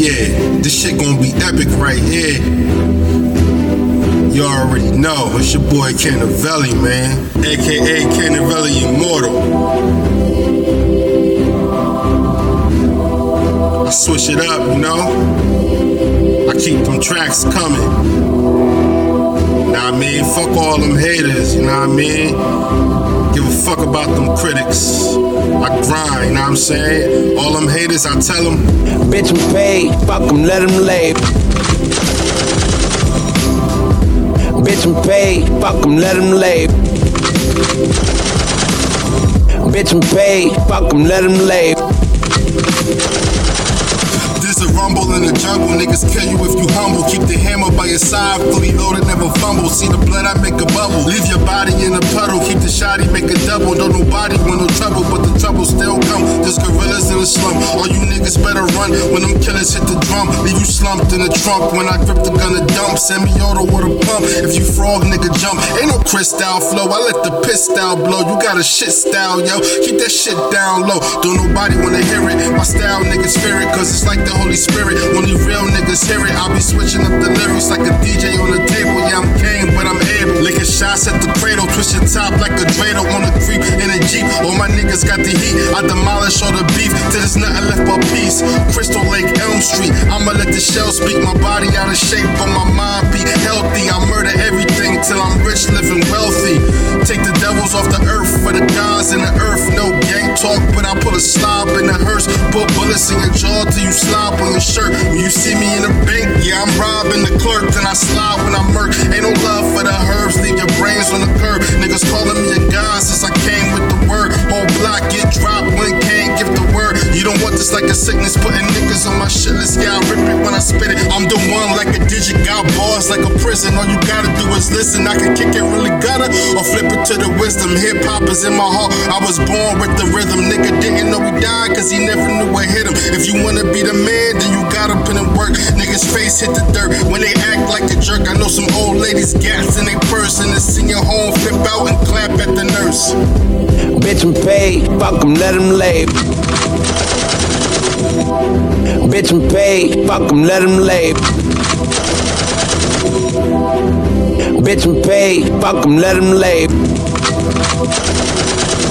Yeah, this shit gonna be epic right here. You already know, it's your boy Canavelli, man. AKA Canavelli Immortal. I switch it up, you know? I keep them tracks coming. Know what I mean? Fuck all them haters, you know what I mean? Give a fuck about them critics. I grind, you know what I'm saying? All them haters, I tell them, bitch, I'm paid, fuck them, let them lay. Bitch, I'm paid, fuck them, let them lay. Bitch, I'm paid, fuck them, let them lay. There's a rumble in the jungle, niggas kill you if you humble. Keep the hammer by your side, fully loaded, never fumble. See the blood, I make a bubble. Leave your body in a puddle, keep the shotty, make a double. Don't nobody want no trouble, but the trouble still come. There's gorillas in the slum, all you niggas better run. When them killers hit the drum, leave you slumped in the trunk. When I grip the gun to dump, semi-auto with a pump. If you frog, nigga jump. Ain't no crystal flow, I let the piss style blow. You got a shit style, yo, keep that shit down low. Don't nobody wanna hear it, my style niggas fear it, cause it's like the Holy Spirit, only real niggas hear it. I'll be switching up the lyrics like a DJ on the table. Yeah, I'm game, but I'm able. Licking shots at the cradle, twist your top like a dreidel on the creep in a Jeep. All my niggas got the heat, I demolish all the beef till there's nothing left but peace. Crystal Lake, Elm Street, I'ma let the shell speak. My body out of shape, but my mind be healthy. I murder everything till I'm rich, living wealthy. Take the devils off the earth for the gods in the earth. No gang talk, but I put a slob in the hearse. Put bullets in your jaw till you slob on your shirt. When you see me in the bank, yeah, I'm robbing the clerk. Then I slide when I murk. Ain't no love for the herbs, leave your brains on the curb. Niggas calling me a god since I came with the word. Whole block get dropped when can't give the word. You don't want this like a sickness, putting niggas on my shit list. Yeah, I rip it when I spit it. I'm the one like a digit, got bars like a prison. All you gotta do is listen. I can kick it really gutter or flip it to the wisdom. Hip hop is in my heart, I was born with the rhythm. Nigga didn't know he died cause he never knew what hit him. If you wanna be the man, then you gotta put in work. Niggas face hit the dirt when they act like a jerk. I know some old ladies gas in they purse and the senior home flip out and clap at the nurse. Bitch, I'm paid, fuck them, let them lay. Bitch, I'm paid, fuck them, let them lay. Bitch, I'm paid, fuck them, let them lay.